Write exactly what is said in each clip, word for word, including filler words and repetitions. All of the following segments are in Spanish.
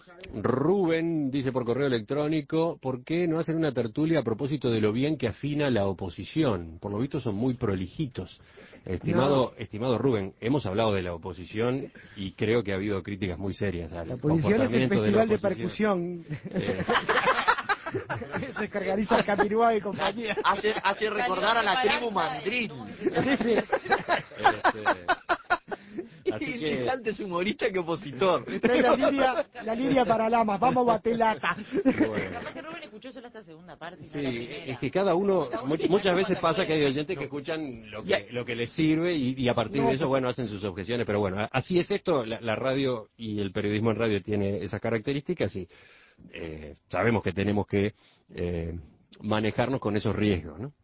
Rubén dice por correo electrónico, ¿por qué no hacen una tertulia a propósito de lo bien que afina la oposición? Por lo visto son muy prolijitos. Estimado, No. estimado Rubén, hemos hablado de la oposición y creo que ha habido críticas muy serias al La oposición es el comportamiento de la festival de, oposición. percusión. Eh, Se organiza Camiruá y compañía. Hace, hace recordar a la tribu mandril. Sí, sí. este, así Y que... Lizalde es humorista que opositor. Trae la liria, la liria para lamas, vamos a bater lata. Bueno. Capaz que Rubén escuchó solo esta segunda parte. Sí, No la primera. es que cada uno, Cada uno mu- se muchas engancha veces cuando pasa que hay puede. oyentes que escuchan lo que, lo que les sirve y, y a partir No, de eso, pero- bueno, hacen sus objeciones, pero bueno, así es esto, la, la radio y el periodismo en radio tiene esas características y eh, sabemos que tenemos que eh, manejarnos con esos riesgos, ¿no?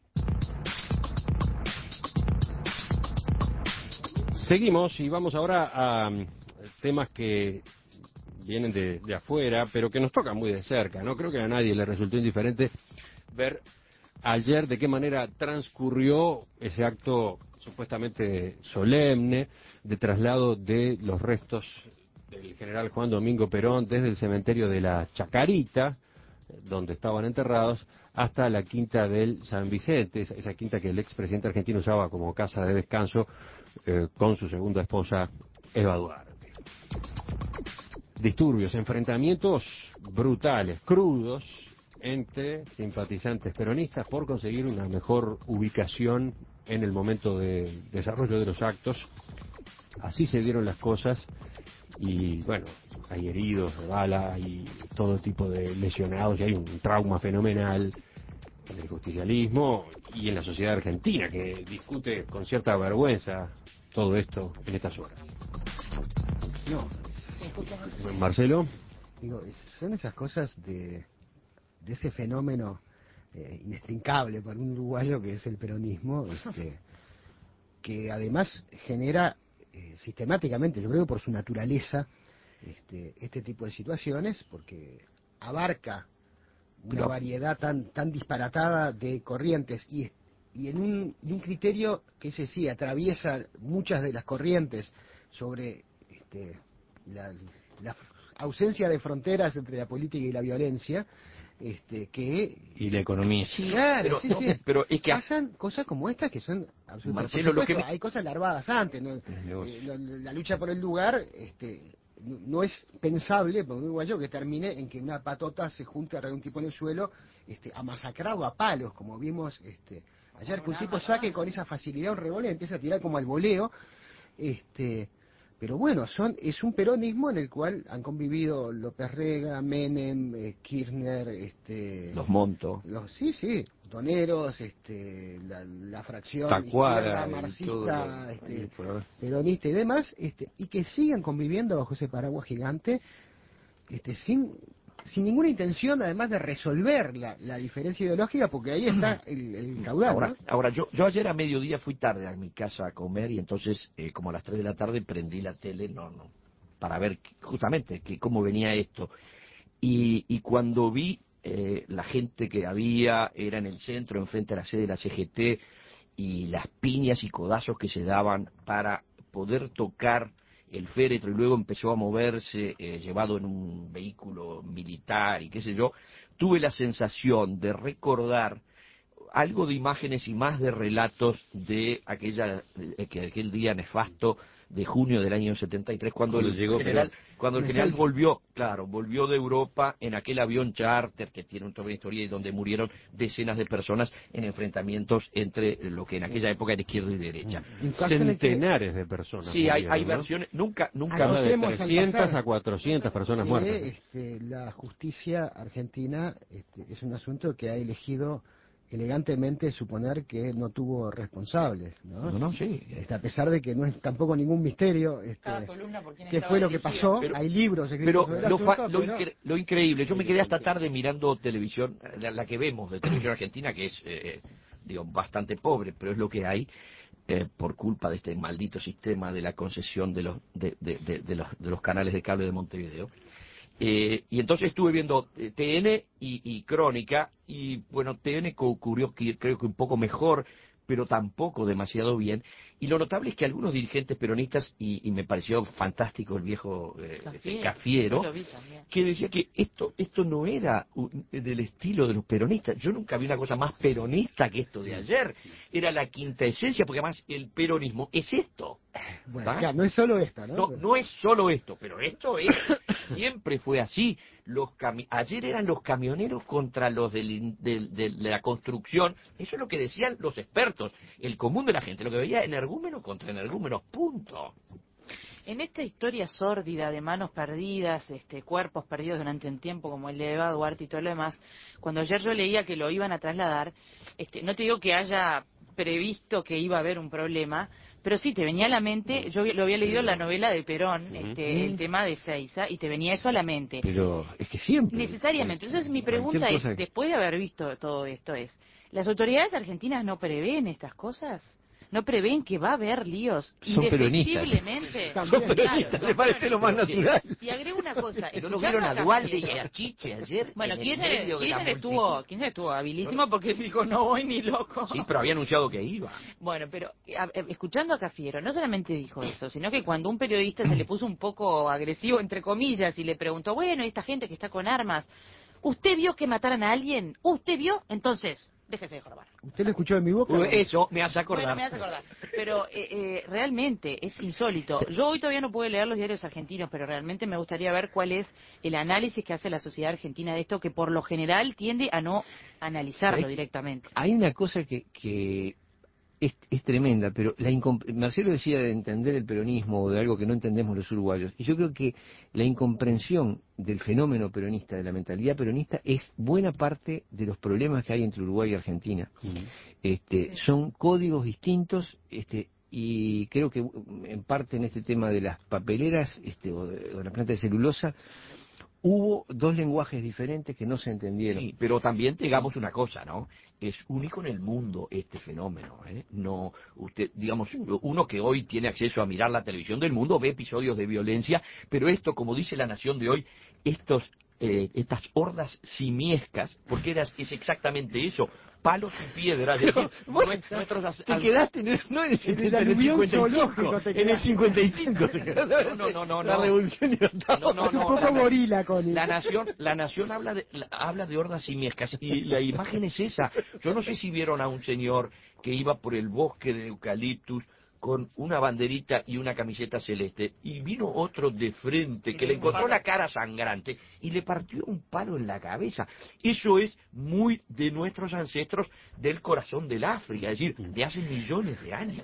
Seguimos y vamos ahora a um, temas que vienen de, de afuera, pero que nos tocan muy de cerca, ¿no? Creo que a nadie le resultó indiferente ver ayer de qué manera transcurrió ese acto supuestamente solemne de traslado de los restos del general Juan Domingo Perón desde el cementerio de la Chacarita, donde estaban enterrados, hasta la quinta del San Vicente, esa, esa quinta que el expresidente argentino usaba como casa de descanso eh, con su segunda esposa, Eva Duarte. Disturbios, enfrentamientos brutales, crudos, entre simpatizantes peronistas por conseguir una mejor ubicación en el momento de desarrollo de los actos. Así se dieron las cosas y bueno, hay heridos de bala, hay todo tipo de lesionados y hay un trauma fenomenal en el justicialismo y en la sociedad argentina que discute con cierta vergüenza todo esto en estas horas. No, Marcelo. digo, son esas cosas de, de ese fenómeno eh, inextricable para un uruguayo que es el peronismo, este, que además genera eh, sistemáticamente, yo creo que por su naturaleza, este, este tipo de situaciones, porque abarca una Pero- variedad tan tan disparatada de corrientes y, y en un, y un criterio que ese sí atraviesa muchas de las corrientes sobre este, la, la ausencia de fronteras entre la política y la violencia, este, que Y la economía. claro, pero, sí, no, sí. pero es que pasan cosas como estas que son absolutamente. Marcelo, Por lo que supuesto, me- hay cosas larvadas antes, ¿no? negocio. Eh, la, la lucha por el lugar, este, no no es pensable para un uruguayo que termine en que una patota se junte a un tipo en el suelo, este, a masacrarlo a palos, como vimos este, ayer, que un tipo saque con esa facilidad un revólver y empieza a tirar como al voleo, este. Pero bueno, son es un peronismo en el cual han convivido López Rega, Menem, eh, Kirchner, este, los monto. los, sí, sí, toneros, este, la, la fracción Tacuara izquierda, y marxista, todo lo- este, y por ahí. peronista y demás, este, y que siguen conviviendo bajo ese paraguas gigante, este, sin sin ninguna intención además de resolver la, la diferencia ideológica, porque ahí está el, el caudal, Ahora, ¿no? ahora yo, yo ayer a mediodía fui tarde a mi casa a comer y entonces eh, como a las tres de la tarde prendí la tele, no, no, para ver que- justamente que cómo venía esto. Y, y cuando vi eh, la gente que había, era en el centro, enfrente a la sede de la C G T, y las piñas y codazos que se daban para poder tocar el féretro y luego empezó a moverse eh, llevado en un vehículo militar y qué sé yo, tuve la sensación de recordar algo de imágenes y más de relatos de aquella eh, que aquel día nefasto de junio del año setenta y tres cuando Cuando el llegó general Perón. cuando el general volvió, claro, volvió de Europa en aquel avión charter que tiene toda una historia y donde murieron decenas de personas en enfrentamientos entre lo que en aquella época era izquierda y derecha. Centenares de personas. Sí, hay, hay murieron, ¿no? versiones, nunca, nunca Habla de Anotemos al trescientas pasar a cuatrocientas personas que, muertas. este, la justicia argentina este, es un asunto que ha elegido elegantemente suponer que no tuvo responsables, ¿no? No, no, sí. Este, a pesar de que no es tampoco ningún misterio este, Cada columna por quién qué estaba fue lo que dirigida. pasó, Pero- hay libros escritos Pero sobre el lo, fa- asunto, lo, pero- incre- lo increíble, yo me quedé hasta tarde mirando televisión, la, la que vemos de televisión argentina, que es, eh, digo, bastante pobre, pero es lo que hay, eh, por culpa de este maldito sistema de la concesión de los, de, de- de- de los, de los canales de cable de Montevideo. Eh, y entonces estuve viendo eh, T N y, y Crónica, y bueno, T N co- cubrió que, creo que un poco mejor, pero tampoco demasiado bien. Y lo notable es que algunos dirigentes peronistas, y, y me pareció fantástico el viejo eh, Cafiero, Cafiero, yo lo vi también. que decía que esto esto no era un- del estilo de los peronistas. Yo nunca vi una cosa más peronista que esto de ayer. Era la quinta esencia, porque además el peronismo es esto. Bueno, ¿tá? claro, no es solo esta, ¿no? No, no es solo esto, pero esto es, siempre fue así. Los cami- ayer eran los camioneros contra los del in- del- del- de la construcción. Eso es lo que decían los expertos. El común de la gente, lo que veía energúmenos contra energúmenos, punto. En esta historia sórdida de manos perdidas, este, cuerpos perdidos durante un tiempo, como el de Eva Duarte y todo lo demás, cuando ayer yo leía que lo iban a trasladar, este, no te digo que haya previsto que iba a haber un problema, pero sí te venía a la mente, yo lo había leído en la novela de Perón, este, el tema de Seiza, y te venía eso a la mente. Pero es que siempre. Necesariamente. Entonces mi Cualquier pregunta es, cosa que- después de haber visto todo esto, es, ¿las autoridades argentinas no prevén estas cosas? ¿No prevén que va a haber líos? Son peronistas. Indefectiblemente. Son peronistas, son me parece lo más peronistas. natural. Y agrego una cosa. ¿No lo escuchando vieron a a Dualde y Cafiero- a Chiche ayer? Bueno, en el Kirchner, medio de la Kirchner multitud? estuvo, Kirchner estuvo habilísimo porque dijo, no voy ni loco. Sí, pero había anunciado que iba. Bueno, pero a- a- escuchando a Cafiero, no solamente dijo eso, sino que cuando un periodista se le puso un poco agresivo, entre comillas, y le preguntó, bueno, esta gente que está con armas, ¿usted vio que mataran a alguien? ¿Usted vio? Entonces, déjese de jorbar. ¿Usted lo escuchó en mi boca? Uy, Eso me hace acordar. Bueno, me hace acordar. Pero eh, eh, realmente es insólito. Yo hoy todavía no puedo leer los diarios argentinos, pero realmente me gustaría ver cuál es el análisis que hace la sociedad argentina de esto, que por lo general tiende a no analizarlo ¿Sabés? directamente. Hay una cosa que, que es, es tremenda, pero la incom- Marcelo decía de entender el peronismo o de algo que no entendemos los uruguayos, y yo creo que la incomprensión del fenómeno peronista, de la mentalidad peronista, es buena parte de los problemas que hay entre Uruguay y Argentina. Este, son códigos distintos, este, y creo que en parte en este tema de las papeleras este, o de, o de la planta de celulosa, hubo dos lenguajes diferentes que no se entendieron. Sí, pero también digamos una cosa, ¿no? Es único en el mundo este fenómeno, ¿eh? No, usted, digamos, uno que hoy tiene acceso a mirar la televisión del mundo ve episodios de violencia, pero esto, como dice La Nación de hoy, estos, eh, estas hordas simiescas, porque era, es exactamente eso, palos y piedras, es decir, nuestros, nuestros Te quedaste en el, no en el, En el en el aluvión cincuenta y cinco, zoológico te en el quedaste. cincuenta y cinco se quedó. No, no, no, no, La no. revolución libertadora. No, no, Es un no, poco la- gorila, Connie. La nación, la nación habla de, la- habla de hordas simiescas y la imagen es esa. Yo no sé si vieron a un señor que iba por el bosque de eucaliptus con una banderita y una camiseta celeste y vino otro de frente que le encontró la cara sangrante y le partió un palo en la cabeza. Eso es muy de nuestros ancestros del corazón del África, es decir, de hace millones de años.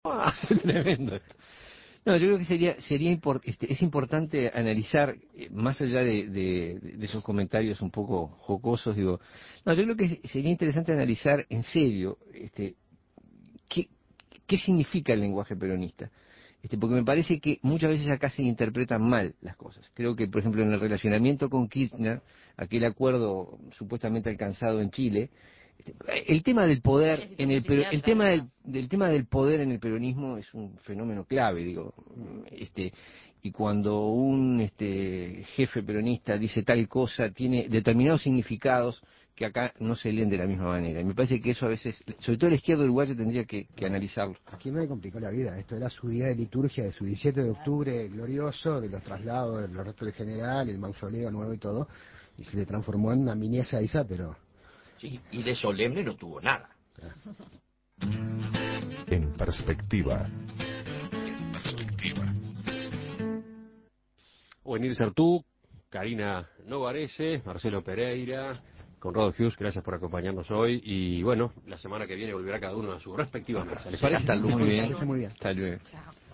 Tremendo. No, yo creo que sería, sería impor- este, es importante analizar, eh, más allá de, de- de esos comentarios un poco jocosos, digo, no, yo creo que sería interesante analizar en serio, este, qué, qué significa el lenguaje peronista. Este, porque me parece que muchas veces acá se interpretan mal las cosas. Creo que, por ejemplo, en el relacionamiento con Kirchner, aquel acuerdo supuestamente alcanzado en Chile, este, el tema del poder en el pero- el tema del, del tema del poder en el peronismo es un fenómeno clave, digo, este, y cuando un este jefe peronista dice tal cosa tiene determinados significados que acá no se leen de la misma manera. Y me parece que eso a veces, sobre todo la izquierda uruguaya, tendría que, que analizarlo. Aquí no le complicó la vida. Esto era su día de liturgia de su diecisiete de octubre glorioso, de los traslados, de los restos del general, el mausoleo nuevo y todo. Y se le transformó en una mini Ezeiza, pero... Sí, y de solemne no tuvo nada. En perspectiva. En perspectiva. Wenir Sertú, Karina Novarese, Marcelo Pereira, Conrado Hughes, gracias por acompañarnos hoy. Y bueno, la semana que viene volverá cada uno a su respectiva mesa. ¿Les parece? Hasta luego. Muy bien. Parece muy bien. Hasta luego. Chao.